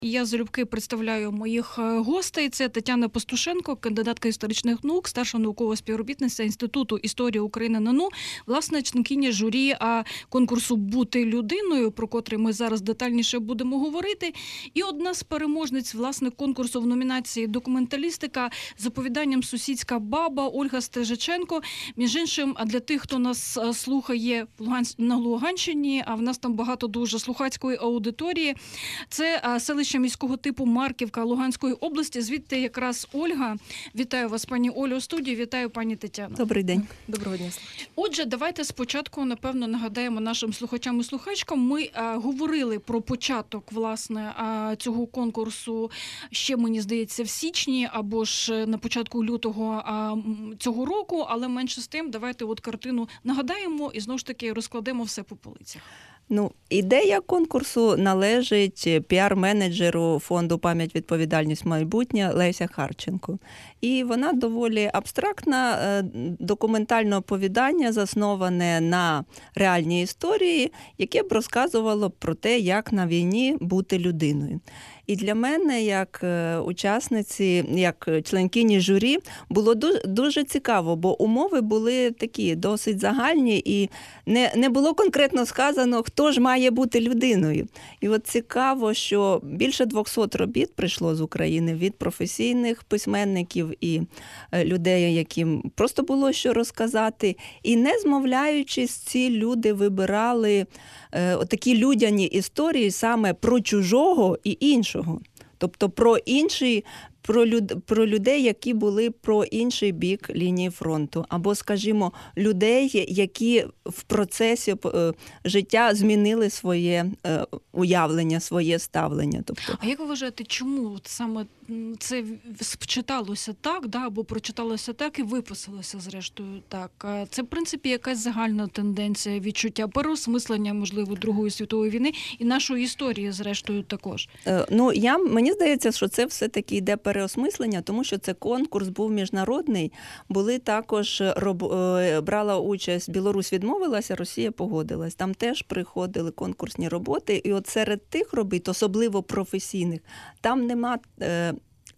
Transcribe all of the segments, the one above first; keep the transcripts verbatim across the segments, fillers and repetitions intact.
Я залюбки представляю моїх гостей. Це Тетяна Пастушенко, кандидатка історичних наук, старша наукова співробітниця Інституту історії України НАНУ, власне, членкиня журі конкурсу «Бути людиною», про котрий ми зараз детальніше будемо говорити. І одна з переможниць, власне, конкурсу в номінації «Документалістика» з оповіданням «Сусідська баба» Ольга Стежиченко. Між іншим, а для тих, хто нас слухає на Луганщині, а в нас там багато дуже слухацької аудиторії, це селище міського типу Марківка Луганської області. Звідти якраз Ольга. Вітаю вас, пані Олю, у студії. Вітаю, пані Тетяно. Добрий день. Доброго дня. Отже, давайте спочатку, напевно, нагадаємо нашим слухачам і слухачкам. Ми а, говорили про початок, власне, а, цього конкурсу ще, мені здається, в січні або ж на початку лютого а, цього року, але менше з тим, давайте от картину нагадаємо і знову ж таки розкладемо все по полицях. Ну, ідея конкурсу належить піар-менеджеру фонду «Пам'ять, відповідальність, майбутнє» Леся Харченко. І вона доволі абстрактна, документальне оповідання, засноване на реальній історії, яке б розказувало про те, як на війні бути людиною. І для мене, як учасниці, як членкині журі, було дуже, дуже цікаво, бо умови були такі досить загальні і не, не було конкретно сказано, хто ж має бути людиною. І от цікаво, що більше двохсот робіт прийшло з України від професійних письменників і людей, яким просто було що розказати. І не змовляючись, ці люди вибирали е, такі людяні історії саме про чужого і іншого. Тобто про інший, про, люд, про людей, які були про інший бік лінії фронту. Або, скажімо, людей, які в процесі е, життя змінили своє е, уявлення, своє ставлення. Тобто... А як ви вважаєте, чому саме це вчиталося так, да, або прочиталося так і виписалося зрештою так? Це, в принципі, якась загальна тенденція відчуття переосмислення, можливо, Другої світової війни і нашої історії, зрештою, також? Е, ну, я, мені здається, що це все-таки йде переосмислення, тому що це конкурс був міжнародний. Були також, роб, е, брала участь, Білорусь відмовилася, Росія погодилась. Там теж приходили конкурсні роботи. І от серед тих робіт, особливо професійних, там нема, е,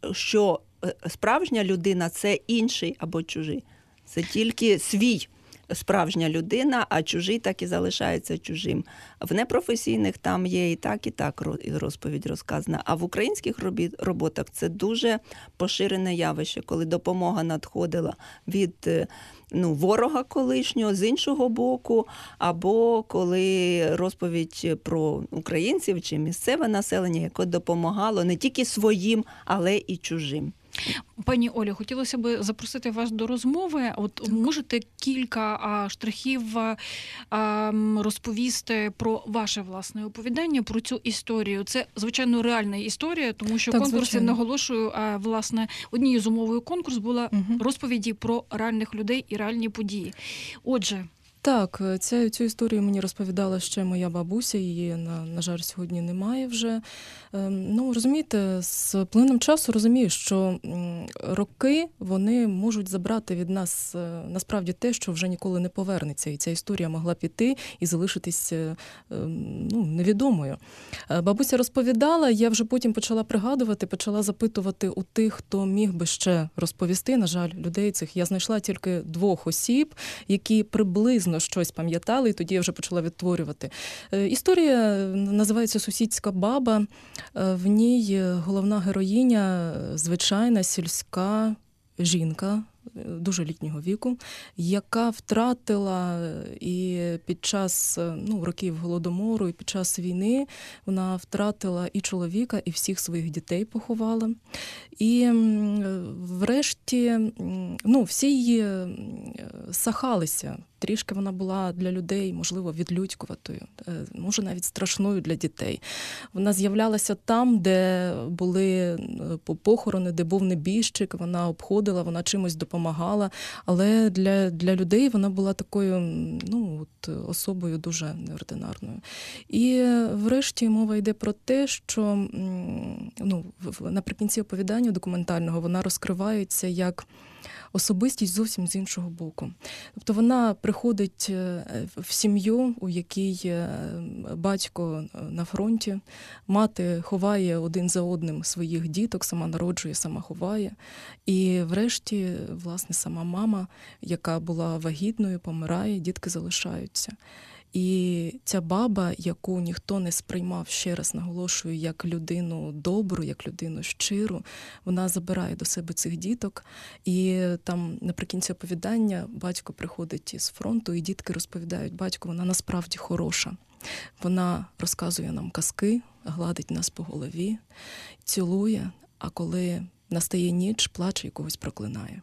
що справжня людина – це інший або чужий. Це тільки свій справжня людина, а чужий так і залишається чужим. В непрофесійних там є і так, і так розповідь розказана. А в українських роботах це дуже поширене явище, коли допомога надходила від ну, ворога колишнього, з іншого боку, або коли розповідь про українців чи місцеве населення, яке допомагало не тільки своїм, але і чужим. Пані Олю, хотілося б запросити вас до розмови. От можете кілька а, штрихів а, розповісти про ваше власне оповідання, про цю історію. Це, звичайно, реальна історія, тому що так, конкурси, звичайно. наголошую, а, власне, однією з умовою конкурсу була угу. розповіді про реальних людей і реальні події. Отже, Так, ця, цю історію мені розповідала ще моя бабуся, її, на, на жаль, сьогодні немає вже. Ну, розумієте, з плином часу розумію, що роки, вони можуть забрати від нас, насправді, те, що вже ніколи не повернеться. І ця історія могла піти і залишитись, ну, невідомою. Бабуся розповідала, я вже потім почала пригадувати, почала запитувати у тих, хто міг би ще розповісти. На жаль, людей цих я знайшла тільки двох осіб, які приблизно щось пам'ятали, і тоді я вже почала відтворювати. Історія називається «Сусідська баба». В ній головна героїня – звичайна сільська жінка, дуже літнього віку, яка втратила і під час ну, років Голодомору, і під час війни вона втратила і чоловіка, і всіх своїх дітей поховала. І врешті ну, всі її сахалися. Трішки вона була для людей, можливо, відлюдькуватою, може навіть страшною для дітей. Вона з'являлася там, де були похорони, де був небіжчик, вона обходила, вона чимось допомагала. допомагала, але для, для людей вона була такою, ну, от, особою дуже неординарною. І врешті мова йде про те, що, ну, наприкінці оповідання документального вона розкривається як особистість зовсім з іншого боку. Тобто вона приходить в сім'ю, у якій батько на фронті, мати ховає один за одним своїх діток, сама народжує, сама ховає. І врешті, власне, сама мама, яка була вагітною, помирає, дітки залишаються. І ця баба, яку ніхто не сприймав, ще раз наголошую, як людину добру, як людину щиру, вона забирає до себе цих діток. І там наприкінці оповідання батько приходить із фронту, і дітки розповідають: батько, вона насправді хороша. Вона розказує нам казки, гладить нас по голові, цілує, а коли настає ніч, плаче і когось проклинає.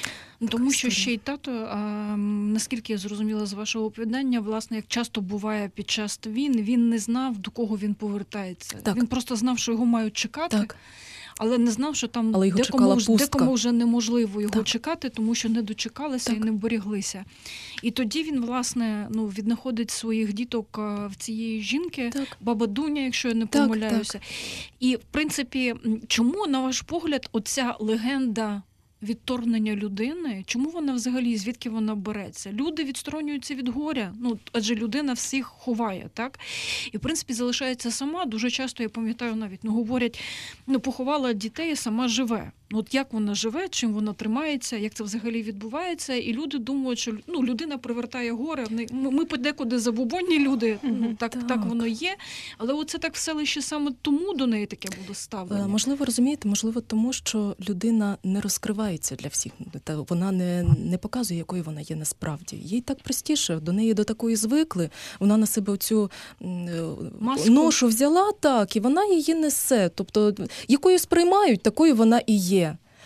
Тому що ще й тато, а, наскільки я зрозуміла з вашого оповідання, власне, як часто буває під час війн, він не знав, до кого він повертається. Так. Він просто знав, що його мають чекати, Так. але не знав, що там Але його декому, чекала вже- пустка. декому вже неможливо його Так. чекати, тому що не дочекалися Так. і не вберіглися. І тоді він, власне, ну, віднаходить своїх діток а, в цієї жінки, Так. баба Дуня, якщо я не Так, помиляюся. І, в принципі, м, чому, на ваш погляд, оця легенда відторгнення людини, чому вона взагалі, звідки вона береться? Люди відсторонюються від горя, ну, адже людина всіх ховає, так? І, в принципі, залишається сама. Дуже часто, я пам'ятаю навіть, ну, говорять, ну, поховала дітей, сама живе. Ну, от як вона живе, чим вона тримається, як це взагалі відбувається, і люди думають, що, ну, людина привертає горе. Ми, ми подекуди забубонні люди, ну, так, так. Так. воно є, але оце так в селищі саме тому до неї таке буде Е, ставлення. Можливо, розумієте, можливо, тому що людина не розкривається для всіх. Та вона не, не показує, якою вона є насправді. Їй так простіше, до неї до такої звикли. Вона на себе оцю м, е, Маску. ношу взяла, так, і вона її несе. Тобто, якою сприймають, такою вона і є.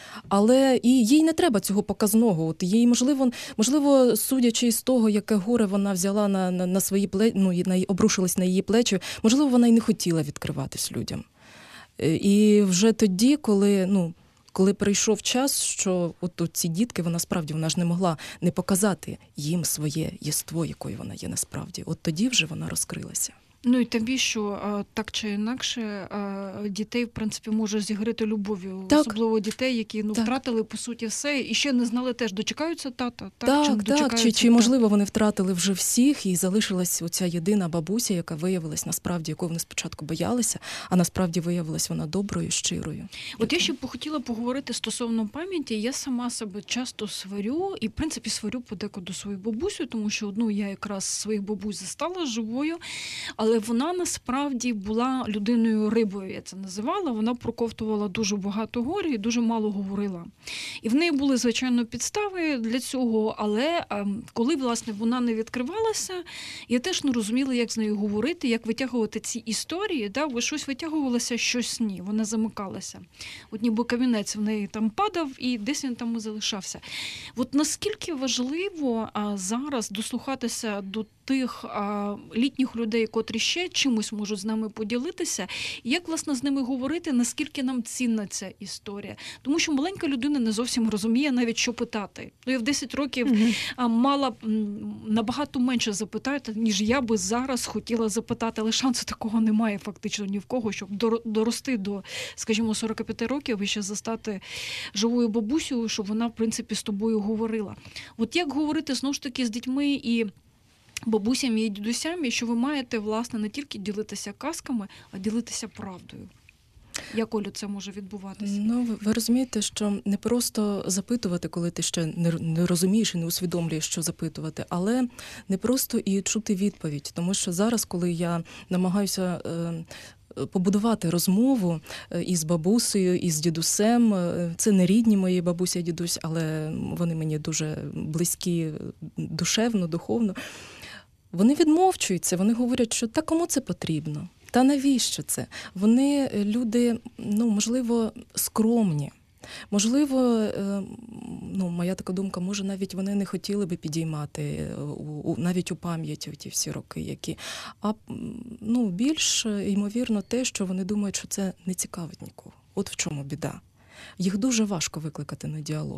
Але і їй не треба цього показного. От їй, можливо, можливо, судячи з того, яке горе вона взяла на, на, на свої плечі, ну, і на, обрушилось на її плечі, можливо, вона й не хотіла відкриватись людям. Е, І вже тоді, коли, ну, коли прийшов час, що от, от ці дітки, вона справді, вона ж не могла не показати їм своє єство, якою вона є насправді. От тоді вже вона розкрилася. Ну і тобі, що а, так чи інакше а, дітей, в принципі, може зігріти любов'ю. Так. Особливо дітей, які, ну, Так. втратили, по суті, все, і ще не знали теж, дочекаються тата, так, Так, чи не так, дочекаються. Чи, чи можливо вони втратили вже всіх, і залишилась оця єдина бабуся, яка виявилась насправді, якою вони спочатку боялися, а насправді виявилась вона доброю, щирою. От я ще б хотіла поговорити стосовно пам'яті. Я сама себе часто сварю, і, в принципі, сварю подекуди свою бабусю, тому що одну я якраз своїх бабусь застала живою, але вона насправді була людиною рибою, я це називала. Вона проковтувала дуже багато горя і дуже мало говорила. І в неї були, звичайно, підстави для цього, але ем, коли, власне, вона не відкривалася, я теж не розуміла, як з нею говорити, як витягувати ці історії. Да? Бо щось витягувалося, щось ні. Вона замикалася. От ніби камінець в неї там падав, і десь він там і залишався. От наскільки важливо а, зараз дослухатися до тих а, літніх людей, котрі ще чимось можуть з нами поділитися, і як, власне, з ними говорити, наскільки нам цінна ця історія. Тому що маленька людина не зовсім розуміє навіть, що питати. Ну, я в десять років Мгм. а, мала б, м, набагато менше запитати, ніж я би зараз хотіла запитати, але шансу такого немає фактично ні в кого, щоб дор- дорости до, скажімо, сорок п'ять років і ще застати живою бабусею, щоб вона, в принципі, з тобою говорила. От як говорити, знову ж таки, з дітьми і бабусями і дідусями, що ви маєте, власне, не тільки ділитися казками, а ділитися правдою. Як, Олю, це може відбуватися? Ну, ви, ви розумієте, що не просто запитувати, коли ти ще не, р- не розумієш і не усвідомлюєш, що запитувати, але не просто і чути відповідь. Тому що зараз, коли я намагаюся е, побудувати розмову е, із бабусею, із дідусем, е, це не рідні мої бабуся і дідусь, але вони мені дуже близькі душевно, духовно, вони відмовчуються, вони говорять, що та кому це потрібно? Та навіщо це? Вони люди, ну, можливо, скромні. Можливо, е, ну, моя така думка, може, навіть вони не хотіли би підіймати е, у, у, навіть у пам'яті ті всі роки, які. А м, ну, більш е, ймовірно те, що вони думають, що це не цікавить нікого. От в чому біда. Їх дуже важко викликати на діалог.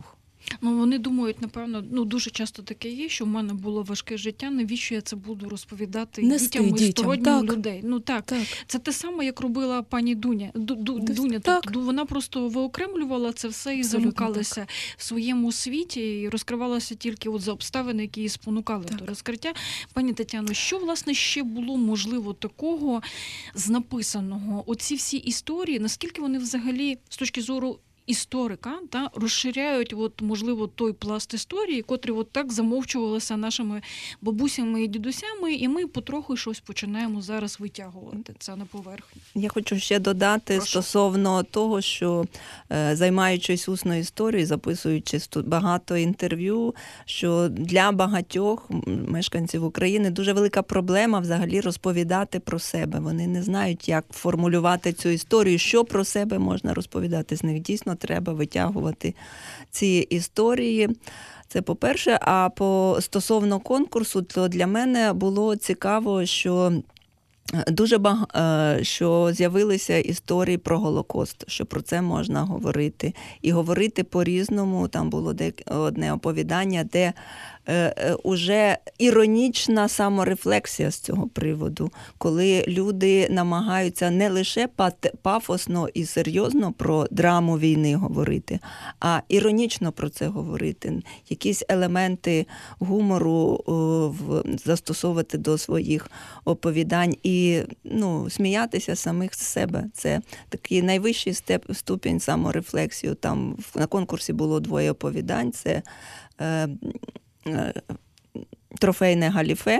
Ну, вони думають, напевно, ну, дуже часто таке є, що в мене було важке життя, навіщо я це буду розповідати Нести дітям і дітям, стороннім так. людей. Ну, так. Так. Це те саме, як робила пані Дуня. Ду, Ду, Десь Дуня, так. тобто вона просто виокремлювала це все і Абсолютно замикалася в своєму світі і розкривалася тільки от за обставини, які її спонукали Так. до розкриття. Пані Тетяно, що, власне, ще було, можливо, такого з написаного? Оці всі історії, наскільки вони взагалі, з точки зору історика, та, розширяють, от, можливо, той пласт історії, котрі от так замовчувалися нашими бабусями і дідусями, і ми потроху щось починаємо зараз витягувати це на поверхню. Я хочу ще додати Прошу. стосовно того, що е, займаючись усною історією, записуючи сту- багато інтерв'ю, що для багатьох м, мешканців України дуже велика проблема взагалі розповідати про себе. Вони не знають, як формулювати цю історію, що про себе можна розповідати. З них дійсно треба витягувати ці історії. Це по-перше. А по стосовно конкурсу, то для мене було цікаво, що дуже багато, що з'явилися історії про Голокост, що про це можна говорити. І говорити по-різному. Там було дек- одне оповідання, де е, е, уже іронічна саморефлексія з цього приводу, коли люди намагаються не лише пат- пафосно і серйозно про драму війни говорити, а іронічно про це говорити. Якісь елементи гумору е, в, застосовувати до своїх оповідань і ну, сміятися самих з себе. Це такий найвищий степ, ступінь саморефлексію. Там в- на конкурсі було двоє оповідань. Це е, е, трофейне галіфе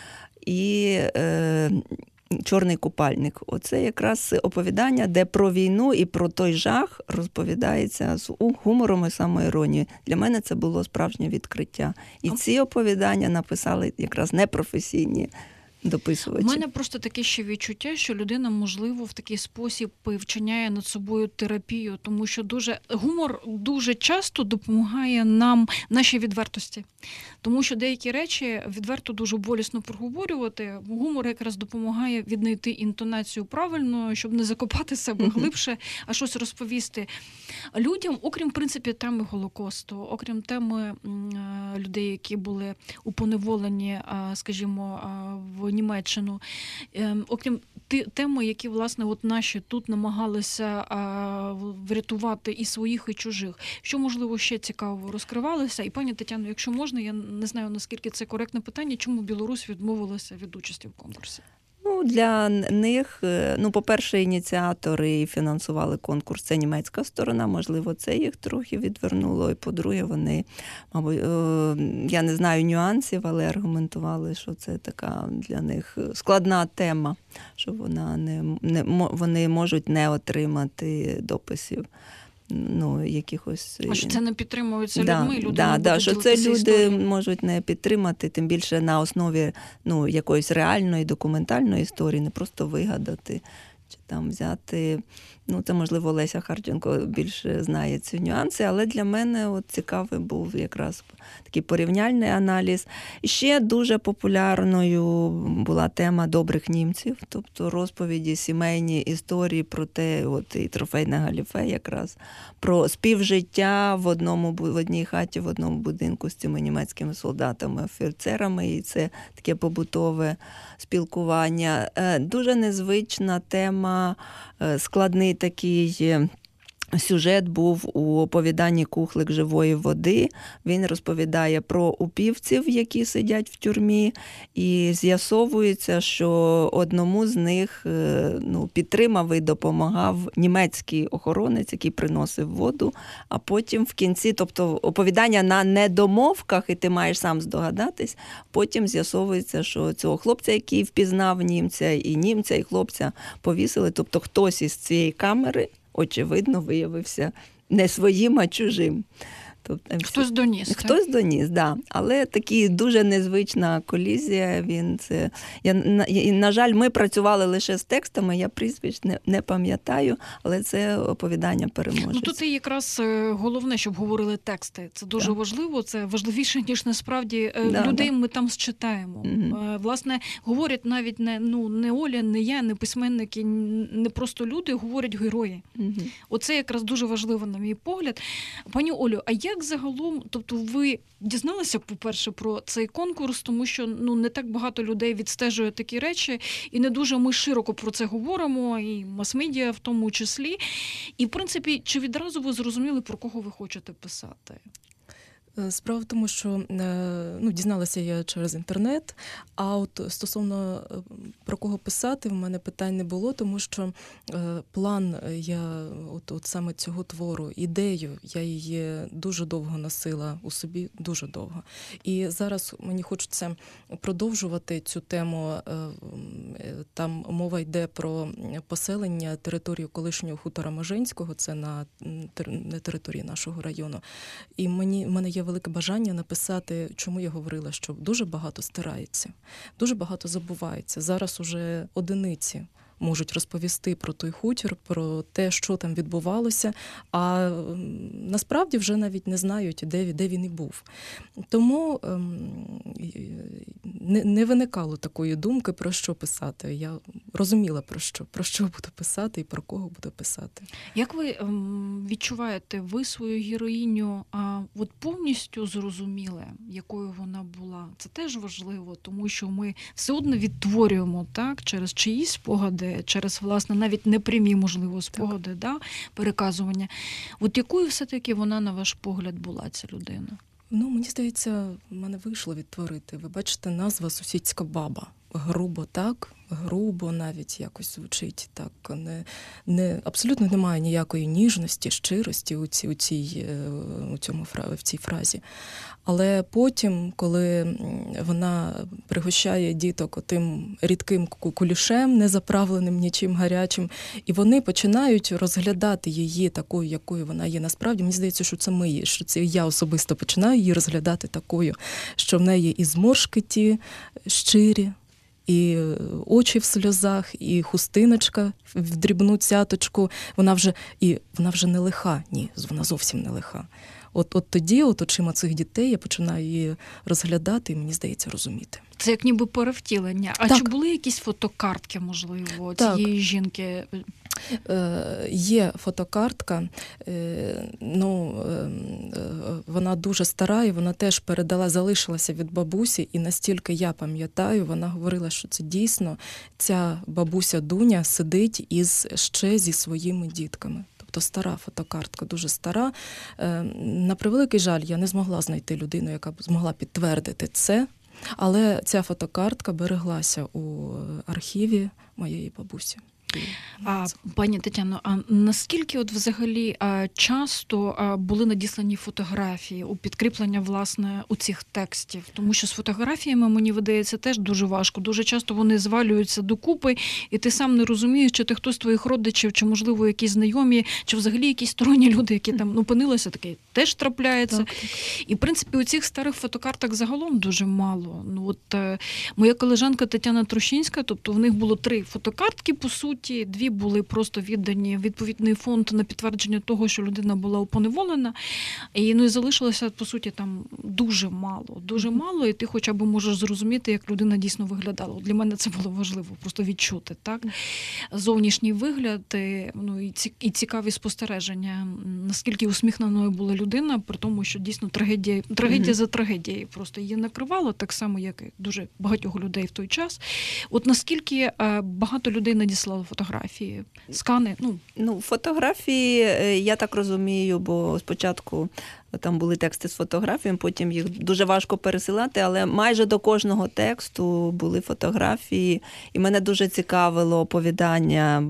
і е, чорний купальник. Оце якраз оповідання, де про війну і про той жах розповідається з у- гумором і самоіронією. Для мене це було справжнє відкриття. І ці оповідання написали якраз непрофесійні дописувачі. У мене просто таке ще відчуття, що людина, можливо, в такий спосіб вчиняє над собою терапію, тому що дуже гумор дуже часто допомагає нам в нашій відвертості. Тому що деякі речі відверто дуже болісно проговорювати. Гумор якраз допомагає віднайти інтонацію правильно, щоб не закопати себе Мгм. глибше, а щось розповісти людям, окрім, в принципі, теми Голокосту, окрім теми м, е, людей, які були упоневолені, а, скажімо, а, в Німеччину, Ем, окрім ти- теми, які, власне, от наші тут намагалися а, врятувати і своїх, і чужих. Що, можливо, ще цікаво розкривалося? І, пані Тетяно, якщо можна, я не знаю, наскільки це коректне питання, чому Білорусь відмовилася від участі в конкурсі? Ну, для них, е, ну, по-перше, ініціатори і фінансували конкурс, це німецька сторона, можливо, це їх трохи відвернуло. І по-друге, вони, мабуть, е, я не знаю нюансів, але аргументували, що це така для них складна тема, що вона не, не мо- вони можуть не отримати дописів. Ну, якихось... А що це не підтримується Да, людьми, люди да, не да, будуть що це ділитися люди історіями. можуть не підтримати, тим більше на основі ну, якоїсь реальної документальної історії, не просто вигадати чи там взяти. Ну, це, можливо, Леся Харченко більше знає ці нюанси, але для мене от цікавий був якраз такий порівняльний аналіз. І ще дуже популярною була тема добрих німців, тобто розповіді, сімейні історії про те, от і трофейне галіфе якраз, про співжиття в одному в одній хаті, в одному будинку з цими німецькими солдатами, офіцерами, і це таке побутове спілкування. Е, Дуже незвична тема, е, складний такий е, сюжет був у оповіданні «Кухлик живої води». Він розповідає про упівців, які сидять в тюрмі, і з'ясовується, що одному з них е, ну, підтримав і допомагав німецький охоронець, який приносив воду, а потім в кінці, тобто оповідання на недомовках, і ти маєш сам здогадатись, потім з'ясовується, що цього хлопця, який впізнав німця, і німця, і хлопця повісили, тобто хтось із цієї камери, очевидно, виявився не своїм, а чужим. Тобто, Хтось доніс. так? Хтось доніс, да. Але такі дуже незвична колізія. Він це я на, і, на жаль, ми працювали лише з текстами. Я прізвищ не, не пам'ятаю, але це оповідання переможець. Ну тут і якраз е, головне, щоб говорили тексти. Це дуже Так. важливо. Це важливіше, ніж насправді е, Да, людей да. ми там считаємо. Мгм. Е, Власне, говорять навіть не ну не Оля, не я, не письменники, не просто люди, говорять герої. Мгм. Оце якраз дуже важливо, на мій погляд. Пані Олю, а як як загалом, тобто ви дізналися, по-перше, про цей конкурс, тому що ну, не так багато людей відстежує такі речі, і не дуже ми широко про це говоримо, і мас-медіа в тому числі. І, в принципі, чи відразу ви зрозуміли, про кого ви хочете писати? Справа в тому, що ну, дізналася я через інтернет, а от стосовно про кого писати, в мене питань не було, тому що план я от, от саме цього твору, ідею, я її дуже довго носила у собі, дуже довго. І зараз мені хочеться продовжувати цю тему. Там мова йде про поселення території колишнього хутора Моженського, це на, на території нашого району. І мені, в мене є велике бажання написати, чому я говорила, що дуже багато стирається, дуже багато забувається. Зараз уже одиниці можуть розповісти про той хутір, про те, що там відбувалося, а насправді вже навіть не знають, де, де він і був. Тому ем, не, не виникало такої думки, про що писати. Я розуміла, про що, про що буду писати і про кого буду писати. Як ви ем, відчуваєте, ви свою героїню а, от повністю зрозуміли, якою вона була? Це теж важливо, тому що ми все одно відтворюємо так, через чиїсь спогади, через, власне, навіть непрямі, можливо, спогади, да, переказування. От якою все-таки вона, на ваш погляд, була ця людина? Ну, мені здається, в мене вийшло відтворити. Ви бачите, назва «Сусідська баба». Грубо так, грубо навіть якось звучить так. Не, не, абсолютно немає ніякої ніжності, щирості у, ці, у, цій, у цьому, в цій фразі. Але потім, коли вона пригощає діток отим рідким кулішем, незаправленим нічим гарячим, і вони починають розглядати її такою, якою вона є насправді, мені здається, що це ми, що це я особисто починаю її розглядати такою, що в неї і зморшки ті щирі, і очі в сльозах, і хустиночка в дрібну цяточку. Вона вже, і вона вже не лиха. Ні, вона зовсім не лиха. От, от тоді, от очима цих дітей, я починаю її розглядати і, мені здається, розуміти. Це як ніби перевтілення. А так. Чи були якісь фотокартки, можливо, так. цієї жінки? Е, є фотокартка, е, ну, е, вона дуже стара, і вона теж передала, залишилася від бабусі, і настільки я пам'ятаю, вона говорила, що це дійсно ця бабуся Дуня сидить із, ще зі своїми дітками. Тобто стара фотокартка, дуже стара. Е, на превеликий жаль, я не змогла знайти людину, яка б змогла підтвердити це, але ця фотокартка береглася у архіві моєї бабусі. А, пані Тетяно, а наскільки от взагалі а, часто а, були надіслані фотографії у підкріплення, власне, у цих текстів? Тому що з фотографіями, мені видається, теж дуже важко. Дуже часто вони звалюються докупи, і ти сам не розумієш, чи ти хтось з твоїх родичів, чи, можливо, якісь знайомі, чи взагалі якісь сторонні люди, які там ну, опинилися, таке теж трапляється. Так, так. І, в принципі, у цих старих фотокарток загалом дуже мало. Ну, от е, моя колежанка Тетяна Трощинська, тобто в них було три фотокартки, по суті, дві були просто віддані в відповідний фонд на підтвердження того, що людина була опоневолена. І, ну, і залишилося, по суті, там дуже мало. Дуже мало, і ти хоча б можеш зрозуміти, як людина дійсно виглядала. Для мене це було важливо, просто відчути, так? Зовнішній вигляд, ну, і, ці, і цікаві спостереження, наскільки усміхненою була людина, при тому, що дійсно трагедія, трагедія mm-hmm. за трагедією просто її накривала, так само, як і дуже багатьох людей в той час. От наскільки багато людей надіслало фотографії, скани? Ну, ну фотографії, я так розумію, бо спочатку там були тексти з фотографіями, потім їх дуже важко пересилати, але майже до кожного тексту були фотографії. І мене дуже цікавило оповідання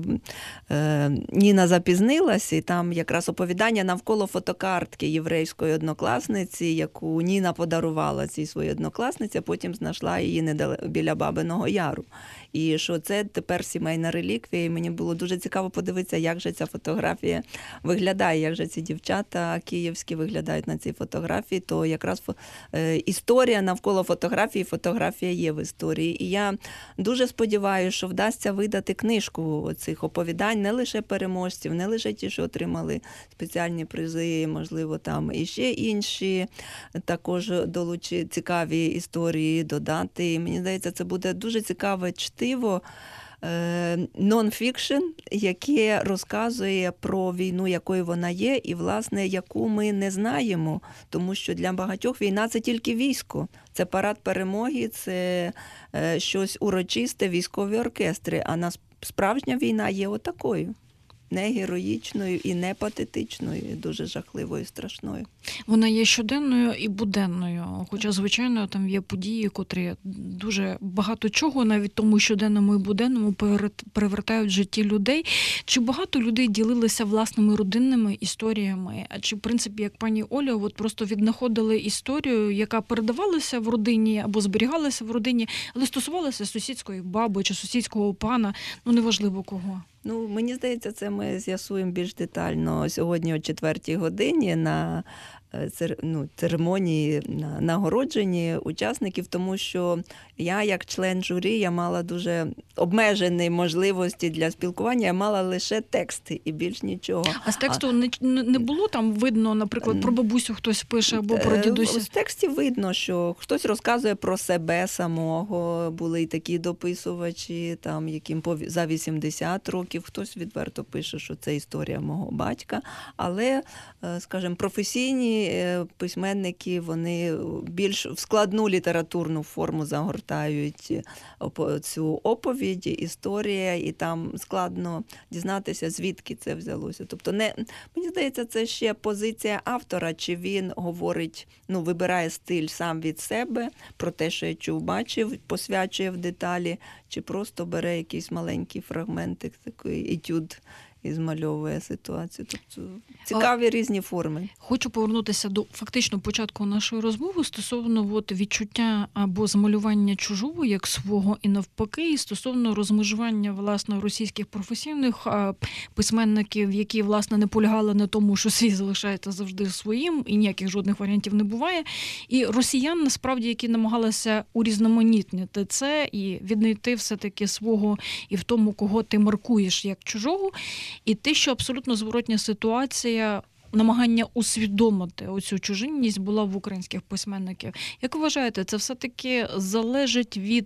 «Ніна запізнилась», і там якраз оповідання навколо фотокартки єврейської однокласниці, яку Ніна подарувала цій своїй однокласниці, а потім знайшла її недалeko біля Бабиного Яру. І що це тепер сімейна реліквія, і мені було дуже цікаво подивитися, як же ця фотографія виглядає, як же ці дівчата київські виглядають на цій фотографії, то якраз історія навколо фотографії, фотографія є в історії. І я дуже сподіваюся, що вдасться видати книжку цих оповідань, не лише переможців, не лише ті, що отримали спеціальні призи, можливо, там і ще інші також долучити цікаві історії додати. І мені здається, це буде дуже цікаве чтиво, нон-фікшн, яке розказує про війну, якою вона є, і, власне, яку ми не знаємо, тому що для багатьох війна – це тільки військо, це парад перемоги, це щось урочисте, військові оркестри, а нас справжня війна є отакою. Не героїчною і не патетичною, і дуже жахливою, страшною. Вона є щоденною і буденною, хоча, звичайно, там є події, котрі дуже багато чого, навіть тому щоденному і буденному, перевертають в житті людей. Чи багато людей ділилися власними родинними історіями? А чи, в принципі, як пані Оля, от просто віднаходили історію, яка передавалася в родині або зберігалася в родині, але стосувалася сусідської баби чи сусідського пана, ну неважливо кого? Ну, мені здається, це ми з'ясуємо більш детально сьогодні о четвертій годині на ну, церемонії на нагородженні учасників, тому що я, як член журі, я мала дуже обмежені можливості для спілкування, я мала лише тексти і більш нічого. А з тексту а... не, не було там видно, наприклад, про бабусю хтось пише або про дідуся? З текстів видно, що хтось розказує про себе самого, були й такі дописувачі, там, яким за вісімдесят років, хтось відверто пише, що це історія мого батька, але, скажімо, професійні письменники, вони більш в складну літературну форму загортають цю оповідь, історія, і там складно дізнатися, звідки це взялося. Тобто, не, мені здається, це ще позиція автора, чи він говорить, ну, вибирає стиль сам від себе, про те, що я чув, бачив, посвячує в деталі, чи просто бере якийсь маленький фрагментик, такий етюд, і змальовує ситуацію. Тобто цікаві а, різні форми. Хочу повернутися до фактично початку нашої розмови стосовно от, відчуття або змалювання чужого як свого і навпаки, і стосовно розмежування, власне, російських професійних а, письменників, які, власне, не полягали на тому, що свій залишається завжди своїм, і ніяких жодних варіантів не буває. І росіян, насправді, які намагалися урізноманітнити це і віднайти все-таки свого і в тому, кого ти маркуєш як чужого. І те, що абсолютно зворотня ситуація, намагання усвідомити оцю чужинність була в українських письменників. Як ви вважаєте, це все-таки залежить від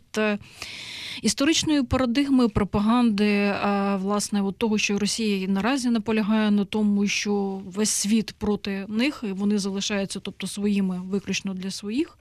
історичної парадигми, пропаганди, власне, от того, що Росія наразі наполягає на тому, що весь світ проти них, і вони залишаються, тобто, своїми виключно для своїх,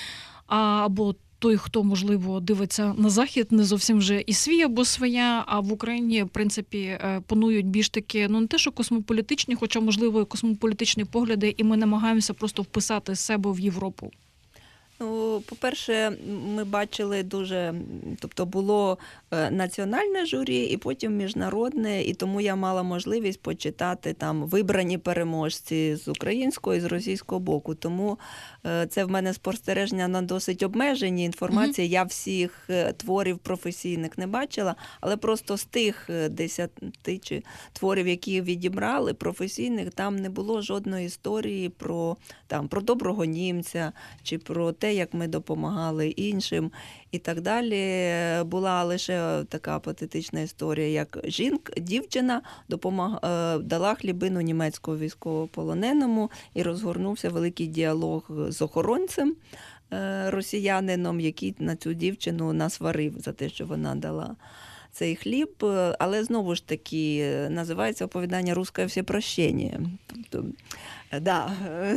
або той, хто, можливо, дивиться на Захід, не зовсім вже і свій або своя, а в Україні, в принципі, панують більш такі, ну не те, що космополітичні, хоча, можливо, космополітичні погляди, і ми намагаємося просто вписати себе в Європу. Ну, по-перше, ми бачили дуже, тобто було національне журі і потім міжнародне, і тому я мала можливість почитати там вибрані переможці з українського і з російського боку. Тому це в мене спостереження на досить обмежені інформації. Mm-hmm. Я всіх творів професійних не бачила, але просто з тих десяти чи творів, які відібрали професійних, там не було жодної історії про, там, про доброго німця чи про те, як ми допомагали іншим і так далі. Була лише така патетична історія, як жінка, дівчина допомаг... дала хлібину німецького військовополоненому, і розгорнувся великий діалог з охоронцем росіянином, який на цю дівчину насварив за те, що вона дала цей хліб. Але знову ж таки називається оповідання «Русське всепрощення». Тобто, да.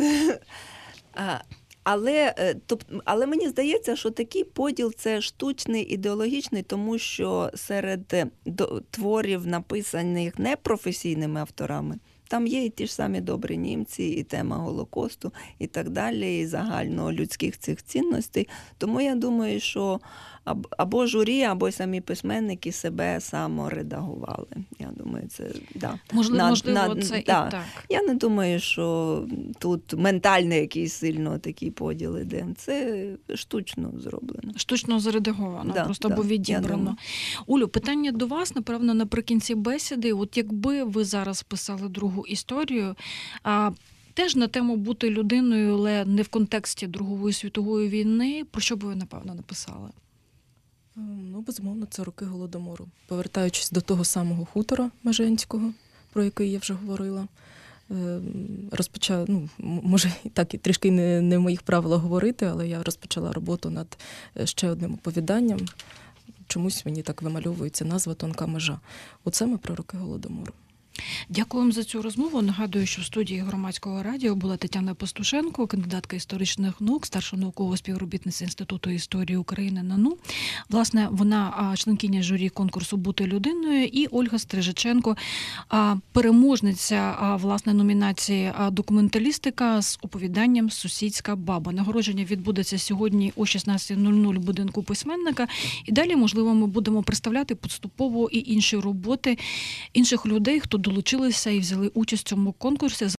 Але, тобто, але мені здається, що такий поділ – це штучний, ідеологічний, тому що серед творів, написаних непрофесійними авторами, там є і ті ж самі добрі німці, і тема Голокосту, і так далі, і загальнолюдських цих цінностей. Тому я думаю, що або журі, або самі письменники себе саморедагували. Я думаю, це, да. Можливо, на, можливо на, це да. і так. Я не думаю, що тут ментальний якийсь сильно такий поділ іде. Це штучно зроблено. Штучно заредаговано, да, просто да, або відібрано. Олю, питання до вас, напевно, наприкінці бесіди. От якби ви зараз писали другу історію, а теж на тему бути людиною, але не в контексті Другої світової війни, про що би ви, напевно, написали? Ну, безумовно, це роки Голодомору. Повертаючись до того самого хутора Меженського, про який я вже говорила, розпочала, ну, може, і так, і трішки не, не в моїх правилах говорити, але я розпочала роботу над ще одним оповіданням. чомусь мені так вимальовується назва «Тонка межа». Оце ми про роки Голодомору. Дякуємо за цю розмову. Нагадую, що в студії Громадського радіо була Тетяна Пастушенко, кандидатка історичних наук, старша наукова співробітниця Інституту історії України НАНУ. Власне, вона членкиня журі конкурсу «Бути людиною», і Ольга Стрижаченко, переможниця власне номінації «Документалістика» з оповіданням «Сусідська баба». Нагородження відбудеться сьогодні о шістнадцята нуль нуль в будинку письменника. І далі, можливо, ми будемо представляти поступово і інші роботи інших людей, хто долучилися і взяли участь в цьому конкурсі.